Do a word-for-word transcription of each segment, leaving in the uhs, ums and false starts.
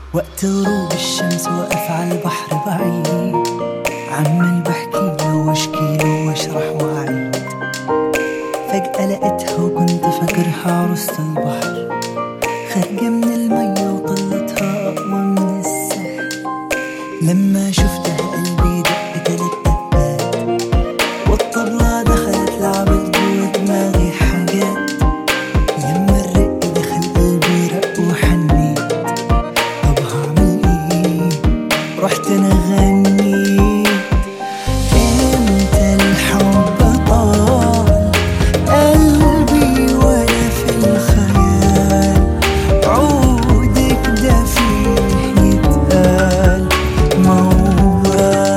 وقت غروب الشمس وقف على البحر بعيد، عمال بحكيله واشكيله واشرح واعيد. فجأة لقيتها وكنت فاكرها عروسة البحر، خارجة من المية وطلتها أقوى من السحر. لما شفتها قلبي دق تلات دقات، والطبلة دخلت لعبت جوا دماغي حاجات. لما الرق دخل قلبي رق وحنيت، طب هعمل ايه؟ رحت انا غنيت. امتى الحب طال قلبي وانا في الخيال، عودك ده فيه يتقال موال.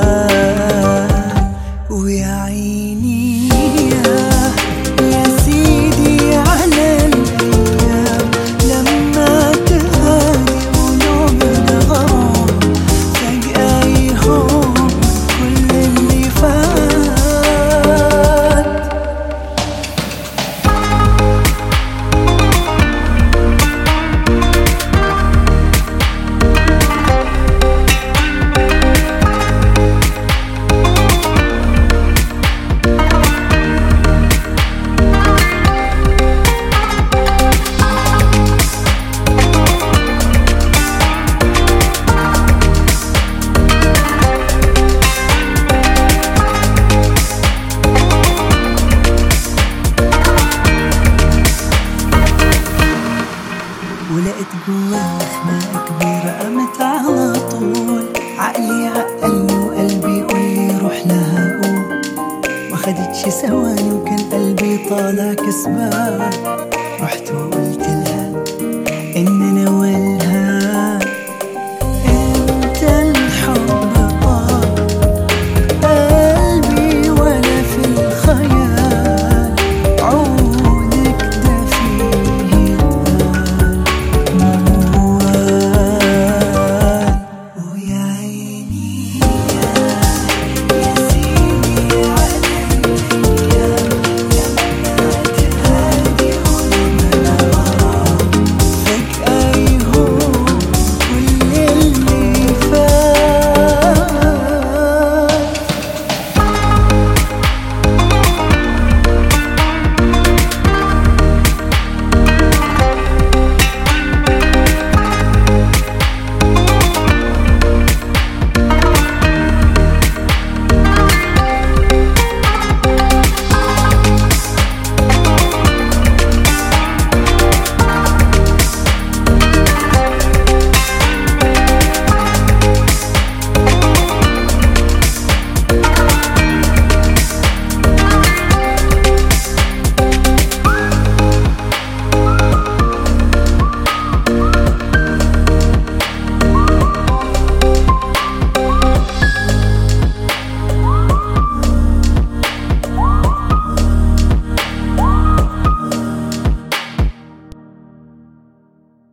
ويا عيني يا سيدي على الايام، لما تهادي قلوبنا غرام، فجأة يهون كل اللي فات. ولقيت جواها خناقة كبيرة قامت على طول، عقلي عقلني وقلبي يقولي روح لها قول. ما خدتش ثواني وكان قلبي طالع كسبان، رحت وقلت